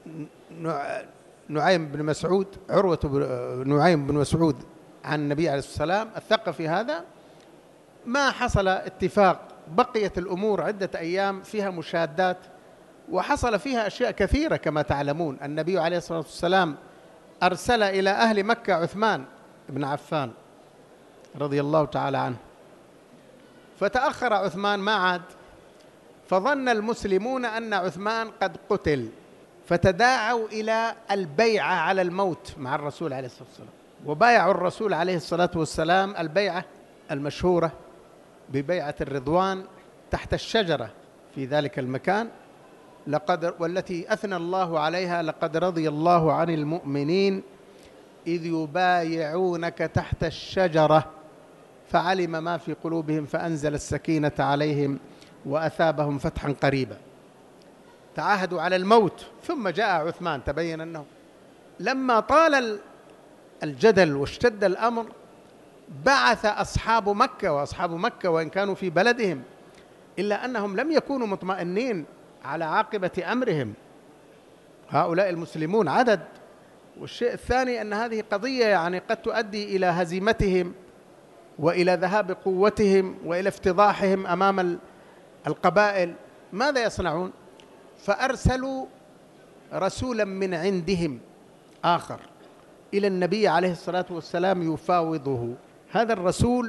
نعيم بن مسعود، عروة نعيم بن مسعود، عن النبي عليه الصلاة والسلام الثقفي هذا، ما حصل اتفاق، بقيت الأمور عدة أيام فيها مشادات، وحصل فيها أشياء كثيرة كما تعلمون. النبي عليه الصلاة والسلام أرسل إلى أهل مكة عثمان بن عفان رضي الله تعالى عنه، فتأخر عثمان ما عاد، فظن المسلمون أن عثمان قد قتل، فتداعوا إلى البيعة على الموت مع الرسول عليه الصلاة والسلام، وبايعوا الرسول عليه الصلاة والسلام البيعة المشهورة ببيعة الرضوان تحت الشجرة في ذلك المكان، والتي أثنى الله عليها: لقد رضي الله عن المؤمنين إذ يبايعونك تحت الشجرة فعلم ما في قلوبهم فأنزل السكينة عليهم وأثابهم فتحا قريبا. تعاهدوا على الموت. ثم جاء عثمان، تبين أنه لما طال الجدل واشتد الأمر، بعث أصحاب مكة، وأصحاب مكة وإن كانوا في بلدهم إلا أنهم لم يكونوا مطمئنين على عاقبة أمرهم، هؤلاء المسلمون عدد، والشيء الثاني أن هذه قضية يعني قد تؤدي إلى هزيمتهم وإلى ذهاب قوتهم وإلى افتضاحهم أمام القبائل. ماذا يصنعون؟ فأرسلوا رسولا من عندهم آخر إلى النبي عليه الصلاة والسلام يفاوضه. هذا الرسول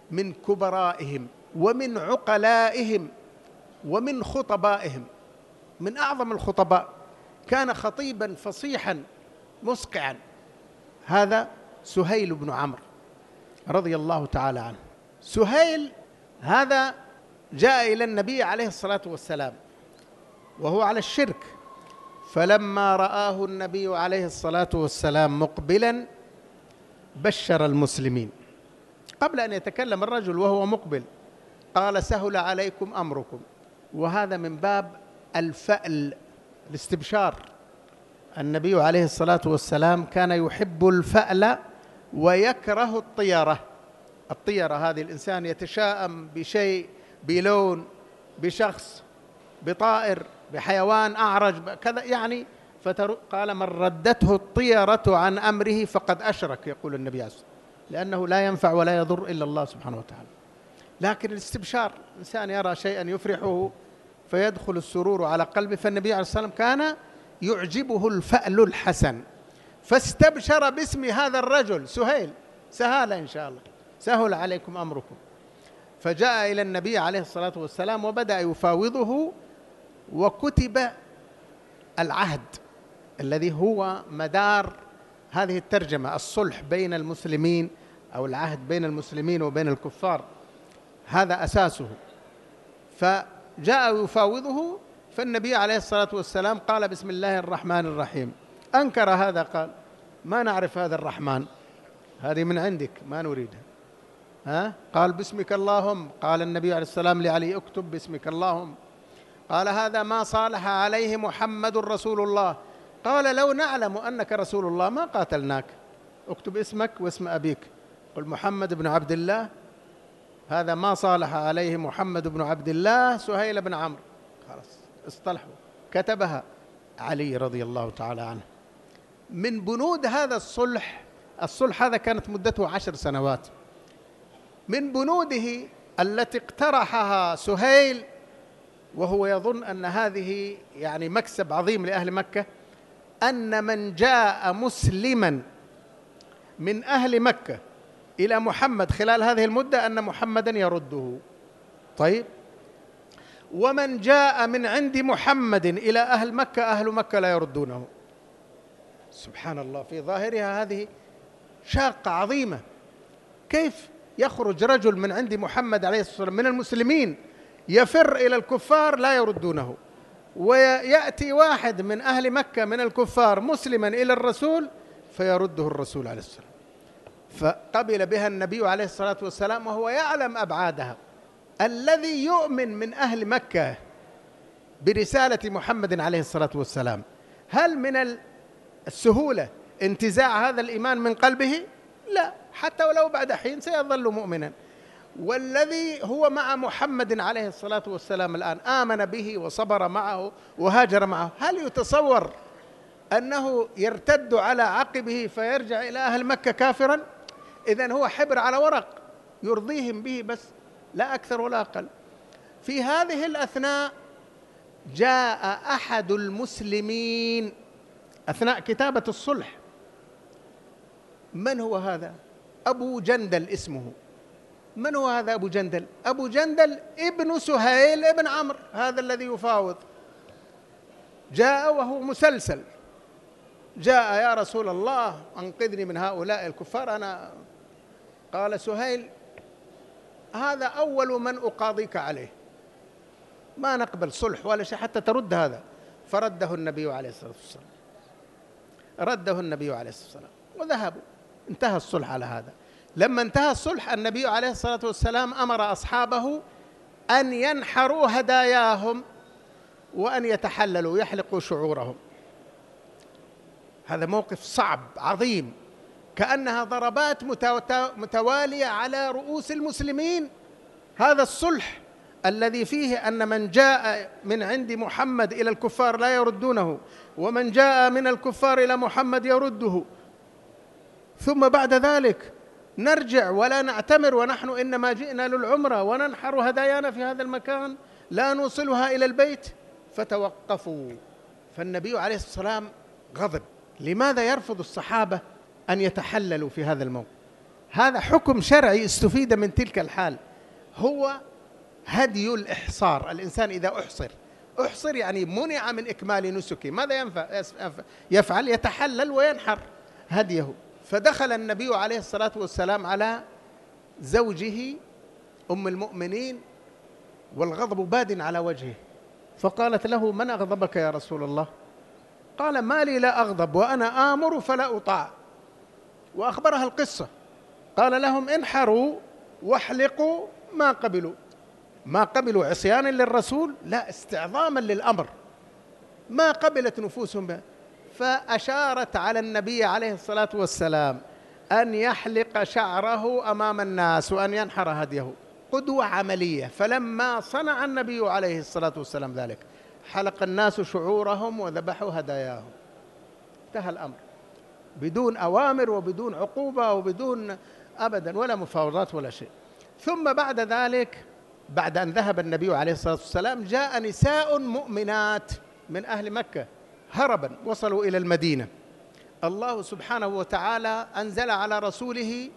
من كبرائهم ومن عقلائهم ومن خطبائهم، من أعظم الخطباء، كان خطيبا فصيحا مسقعا. هذا سهيل بن عمرو رضي الله تعالى عنه. سهيل هذا جاء إلى النبي عليه الصلاة والسلام وهو على الشرك، فلما رآه النبي عليه الصلاة والسلام مقبلا بشر المسلمين. قبل أن يتكلم الرجل وهو مقبل قال: سهل عليكم أمركم. وهذا من باب الفأل، الاستبشار. النبي عليه الصلاة والسلام كان يحب الفأل ويكره الطيرة. الطيرة هذه الإنسان يتشاءم بشيء، بلون، بشخص، بطائر، بحيوان أعرج كذا يعني، قال: من ردته الطيرة عن أمره فقد أشرك، يقول النبي عليه الصلاة والسلام، لأنه لا ينفع ولا يضر إلا الله سبحانه وتعالى. لكن الاستبشار، إنسان يرى شيئا يفرحه فيدخل السرور على قلبه، فالنبي عليه الصلاة والسلام كان يعجبه الفأل الحسن، فاستبشر باسم هذا الرجل سهيل، سهل إن شاء الله، سهل عليكم أمركم. فجاء إلى النبي عليه الصلاة والسلام وبدأ يفاوضه، وكتب العهد الذي هو مدار هذه الترجمة، الصلح بين المسلمين أو العهد بين المسلمين وبين الكفار، هذا أساسه. فجاء يفاوضه، فالنبي عليه الصلاة والسلام قال: بسم الله الرحمن الرحيم. أنكر هذا، قال: ما نعرف هذا الرحمن، هذه من عندك ما نريدها. قال: باسمك اللهم. قال النبي عليه السلام لعلي: اكتب باسمك اللهم. قال: هذا ما صالح عليه محمد رسول الله. قال: لو نعلم أنك رسول الله ما قاتلناك، اكتب اسمك واسم أبيك، قل محمد بن عبد الله، هذا ما صالح عليه محمد بن عبد الله سهيل بن عمرو. خلاص اصطلحوا، كتبها علي رضي الله تعالى عنه. من بنود هذا الصلح هذا كانت مدته 10 سنوات. من بنوده التي اقترحها سهيل وهو يظن أن هذه يعني مكسب عظيم لأهل مكة، أن من جاء مسلما من أهل مكة إلى محمد خلال هذه المدة أن محمدا يرده. طيب، ومن جاء من عند محمد إلى أهل مكة، أهل مكة لا يردونه. سبحان الله، في ظاهرها هذه شاقة عظيمة. كيف يخرج رجل من عند محمد عليه الصلاة والسلام من المسلمين يفر إلى الكفار لا يردونه، ويأتي واحد من أهل مكة من الكفار مسلما إلى الرسول فيرده الرسول عليه الصلاة والسلام؟ فقبل بها النبي عليه الصلاة والسلام وهو يعلم أبعادها. الذي يؤمن من أهل مكة برسالة محمد عليه الصلاة والسلام، هل من السهولة انتزاع هذا الإيمان من قلبه؟ لا، حتى ولو بعد حين سيظل مؤمنا. والذي هو مع محمد عليه الصلاة والسلام الآن، آمن به وصبر معه وهاجر معه، هل يتصور أنه يرتد على عقبه فيرجع إلى أهل مكة كافرا؟ إذن هو حبر على ورق يرضيهم به بس، لا أكثر ولا أقل. في هذه الأثناء جاء أحد المسلمين أثناء كتابة الصلح. من هو هذا؟ أبو جندل اسمه. من هو هذا أبو جندل؟ أبو جندل ابن سهيل ابن عمرو، هذا الذي يفاوض. جاء وهو مسلسل، جاء: يا رسول الله أنقذني من هؤلاء الكفار أنا. قال سهيل: هذا أول من أقاضيك عليه، ما نقبل صلح ولا شيء حتى ترد هذا. فرده النبي عليه الصلاة والسلام، رده النبي عليه الصلاة والسلام وذهبوا، انتهى الصلح على هذا. لما انتهى الصلح النبي عليه الصلاة والسلام أمر أصحابه أن ينحروا هداياهم وأن يتحللوا، يحلقوا شعورهم. هذا موقف صعب عظيم، كأنها ضربات متوالية على رؤوس المسلمين. هذا الصلح الذي فيه أن من جاء من عند محمد إلى الكفار لا يردونه، ومن جاء من الكفار إلى محمد يرده، ثم بعد ذلك نرجع ولا نعتمر ونحن إنما جئنا للعمرة وننحر هدايانا في هذا المكان لا نوصلها إلى البيت. فتوقفوا. فالنبي عليه الصلاة والسلام غضب. لماذا يرفض الصحابة أن يتحللوا في هذا الموقف؟ هذا حكم شرعي استفيد من تلك الحال، هو هدي الإحصار. الإنسان إذا أحصر يعني منع من إكمال نسكه، ماذا يفعل؟ يتحلل وينحر هديه. فدخل النبي عليه الصلاة والسلام على زوجه أم المؤمنين والغضب باد على وجهه، فقالت له: من أغضبك يا رسول الله؟ قال: ما لي لا أغضب وأنا آمر فلا أطاع. وأخبرها القصة، قال لهم: انحروا واحلقوا، ما قبلوا عصيانا للرسول، لا استعظاما للأمر، ما قبلت نفوسهم به. فأشارت على النبي عليه الصلاة والسلام أن يحلق شعره أمام الناس وأن ينحر هديه، قدوة عملية. فلما صنع النبي عليه الصلاة والسلام ذلك حلق الناس شعورهم وذبحوا هداياهم، انتهى الأمر بدون أوامر وبدون عقوبة وبدون أبدا ولا مفاوضات ولا شيء. ثم بعد ذلك، بعد أن ذهب النبي عليه الصلاة والسلام، جاء نساء مؤمنات من أهل مكة هربا، وصلوا إلى المدينة. الله سبحانه وتعالى أنزل على رسوله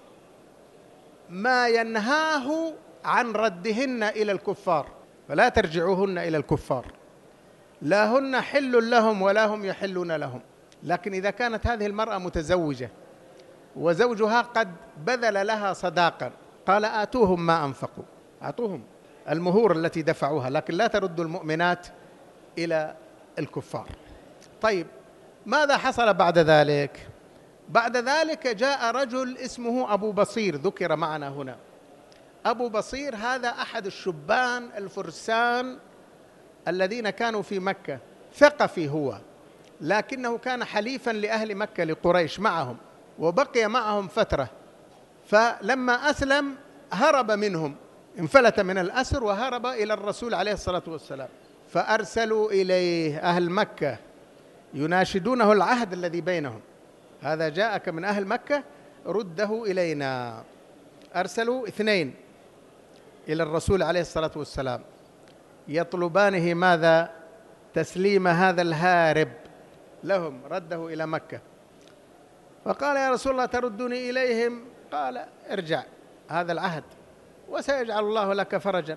ما ينهاه عن ردهن إلى الكفار، فلا ترجعوهن إلى الكفار، لا هن حل لهم ولا هم يحلون لهم. لكن إذا كانت هذه المرأة متزوجة وزوجها قد بذل لها صداقا، قال: آتوهم ما أنفقوا، أعطوهم المهور التي دفعوها، لكن لا تردوا المؤمنات إلى الكفار. طيب، ماذا حصل بعد ذلك؟ بعد ذلك جاء رجل اسمه أبو بصير، ذكر معنا هنا. أبو بصير هذا أحد الشبان الفرسان الذين كانوا في مكة، ثقفي هو، لكنه كان حليفا لأهل مكة لقريش معهم، وبقي معهم فترة. فلما أسلم هرب منهم، انفلت من الأسر وهرب إلى الرسول عليه الصلاة والسلام. فأرسلوا إليه أهل مكة يناشدونه العهد الذي بينهم: هذا جاءك من أهل مكة، رده إلينا. أرسلوا 2 إلى الرسول عليه الصلاة والسلام يطلبانه ماذا؟ تسليم هذا الهارب لهم، رده إلى مكة. فقال: يا رسول الله تردني إليهم؟ قال: ارجع، هذا العهد وسيجعل الله لك فرجا.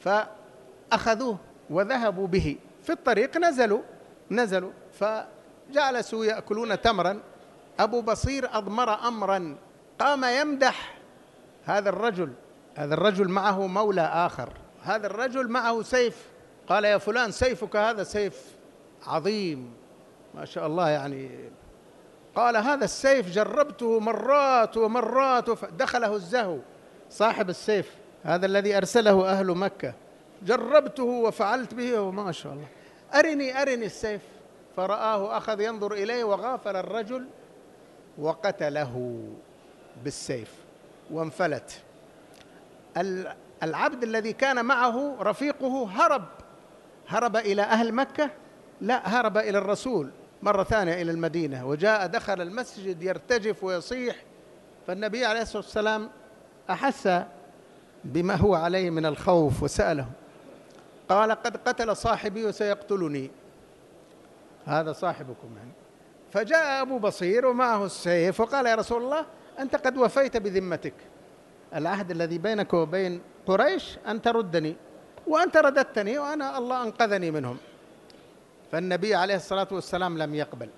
فأخذوه وذهبوا به. في الطريق نزلوا فجلسوا يأكلون تمرا. أبو بصير أضمر أمرا، قام يمدح هذا الرجل معه مولى آخر، هذا الرجل معه سيف. قال: يا فلان، سيفك هذا سيف عظيم ما شاء الله يعني. قال: هذا السيف جربته مرات ومرات. دخله الزهو، صاحب السيف هذا الذي أرسله أهل مكة، جربته وفعلت به وما شاء الله، أرني السيف. فرآه، أخذ ينظر إليه، وغافل الرجل وقتله بالسيف وانفلت. العبد الذي كان معه رفيقه هرب إلى أهل مكة، لا، هرب إلى الرسول مرة ثانية إلى المدينة، وجاء دخل المسجد يرتجف ويصيح. فالنبي عليه الصلاة والسلام أحس بما هو عليه من الخوف وسأله، قال: قد قتل صاحبي وسيقتلني، هذا صاحبكم يعني. فجاء أبو بصير ومعه السيف وقال: يا رسول الله، أنت قد وفيت بذمتك، العهد الذي بينك وبين قريش أن تردني، وأنت رددتني، وأنا الله أنقذني منهم. فالنبي عليه الصلاة والسلام لم يقبل.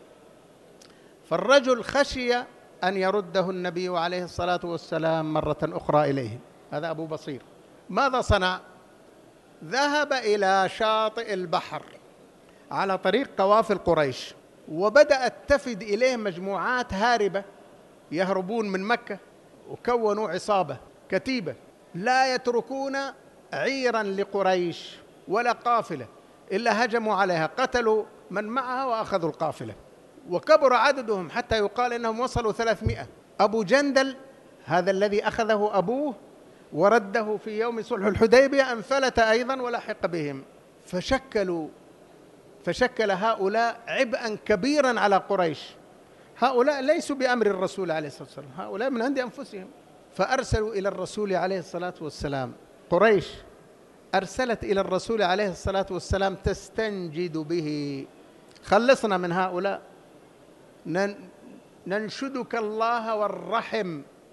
فالرجل خشي أن يرده النبي عليه الصلاة والسلام مرة أخرى إليه. هذا أبو بصير. ماذا صنع؟ ذهب إلى شاطئ البحر على طريق قوافل قريش، وبدأت تفد إليه مجموعات هاربة يهربون من مكة، وكونوا عصابة كتيبة لا يتركون عيرا لقريش ولا قافلة إلا هجموا عليها، قتلوا من معها وأخذوا القافلة، وكبر عددهم حتى يقال إنهم وصلوا 300. أبو جندل هذا الذي أخذه أبوه ورده في يوم صلح الحديبية انفلت أيضا ولحق بهم. فشكل هؤلاء عبئا كبيرا على قريش. هؤلاء ليسوا بأمر الرسول عليه الصلاة والسلام، هؤلاء من عند أنفسهم. فأرسلوا إلى الرسول عليه الصلاة والسلام، قريش أرسلت إلى الرسول عليه الصلاة والسلام تستنجد به: خلصنا من هؤلاء، ننشدك الله والرحم،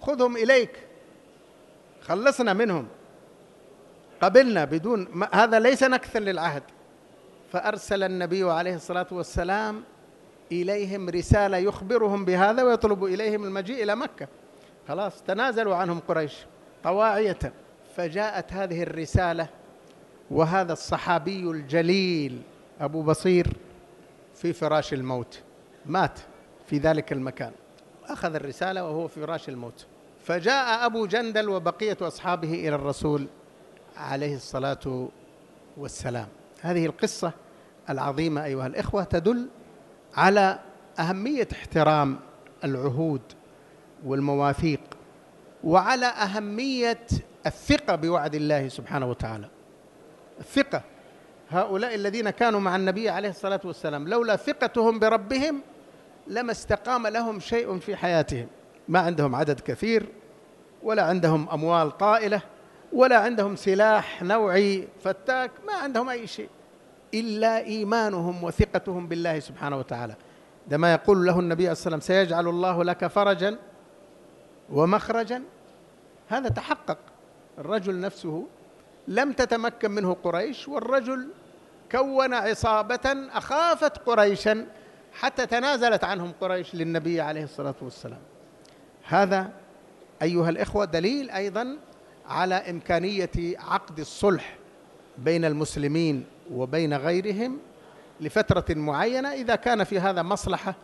خذهم إليك، خلصنا منهم، قبلنا بدون هذا ليس نكثا للعهد. فأرسل النبي عليه الصلاة والسلام إليهم رسالة يخبرهم بهذا ويطلب إليهم المجيء إلى مكة. خلاص تنازلوا عنهم قريش طواعية. فجاءت هذه الرسالة، وهذا الصحابي الجليل أبو بصير في فراش الموت، مات في ذلك المكان، أخذ الرسالة وهو في فراش الموت. فجاء أبو جندل وبقية أصحابه إلى الرسول عليه الصلاة والسلام. هذه القصة العظيمة أيها الإخوة تدل على أهمية احترام العهود والمواثيق، وعلى أهمية الثقة بوعد الله سبحانه وتعالى. الثقة، هؤلاء الذين كانوا مع النبي عليه الصلاة والسلام لولا ثقتهم بربهم لما استقام لهم شيء في حياتهم. ما عندهم عدد كثير، ولا عندهم أموال طائلة، ولا عندهم سلاح نوعي فتاك، ما عندهم أي شيء إلا إيمانهم وثقتهم بالله سبحانه وتعالى. عندما يقول له النبي صلى الله عليه وسلم سيجعل الله لك فرجا ومخرجا، هذا تحقق. الرجل نفسه لم تتمكن منه قريش، والرجل كون عصابة أخافت قريشا حتى تنازلت عنهم قريش للنبي عليه الصلاة والسلام. هذا أيها الإخوة دليل أيضا على إمكانية عقد الصلح بين المسلمين وبين غيرهم لفترة معينة إذا كان في هذا مصلحة،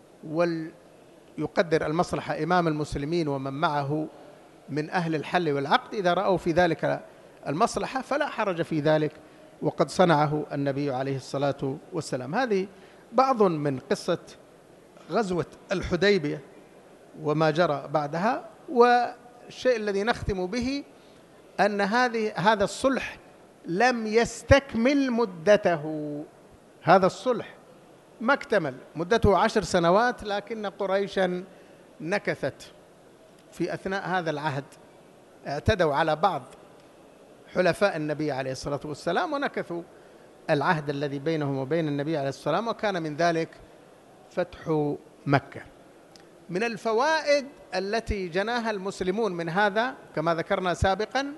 ويقدر المصلحة إمام المسلمين ومن معه من أهل الحل والعقد. إذا رأوا في ذلك المصلحة فلا حرج في ذلك، وقد صنعه النبي عليه الصلاة والسلام. هذه بعض من قصة غزوة الحديبية وما جرى بعدها. والشيء الذي نختم به أن هذا الصلح لم يستكمل مدته. هذا الصلح ما اكتمل مدته 10 سنوات، لكن قريشا نكثت في أثناء هذا العهد، اعتدوا على بعض حلفاء النبي عليه الصلاة والسلام ونكثوا العهد الذي بينهم وبين النبي عليه الصلاة والسلام، وكان من ذلك فتح مكة. من الفوائد التي جناها المسلمون من هذا كما ذكرنا سابقا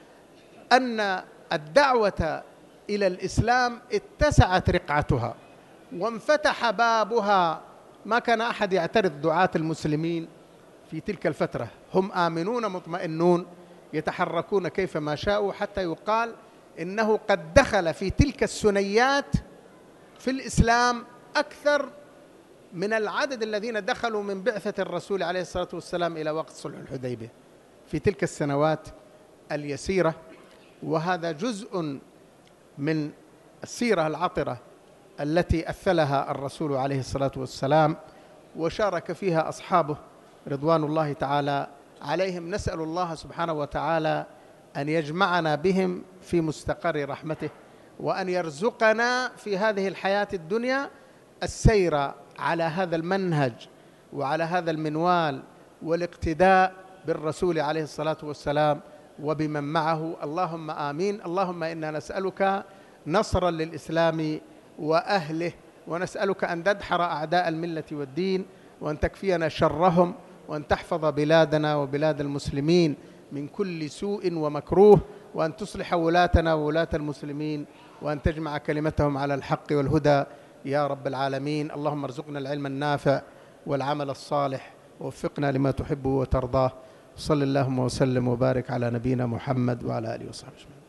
أن الدعوة إلى الإسلام اتسعت رقعتها وانفتح بابها. ما كان أحد يعترض دعاة المسلمين في تلك الفترة، هم آمنون مطمئنون يتحركون كيفما شاءوا، حتى يقال إنه قد دخل في تلك السنيات في الإسلام أكثر من العدد الذين دخلوا من بعثة الرسول عليه الصلاة والسلام إلى وقت صلح الحديبية في تلك السنوات اليسيرة. وهذا جزء من السيرة العطرة التي أثلها الرسول عليه الصلاة والسلام وشارك فيها أصحابه رضوان الله تعالى عليهم. نسأل الله سبحانه وتعالى أن يجمعنا بهم في مستقر رحمته، وأن يرزقنا في هذه الحياة الدنيا السير على هذا المنهج وعلى هذا المنوال والاقتداء بالرسول عليه الصلاة والسلام وبمن معه. اللهم آمين. اللهم إنا نسألك نصرا للإسلام وأهله، ونسألك أن تدحر أعداء الملة والدين، وأن تكفينا شرهم، وأن تحفظ بلادنا وبلاد المسلمين من كل سوء ومكروه، وأن تصلح ولاتنا وولاة المسلمين، وأن تجمع كلمتهم على الحق والهدى يا رب العالمين. اللهم ارزقنا العلم النافع والعمل الصالح، ووفقنا لما تحبه وترضاه. صلى اللهم وسلم وبارك على نبينا محمد وعلى آله وصحبه أجمعين.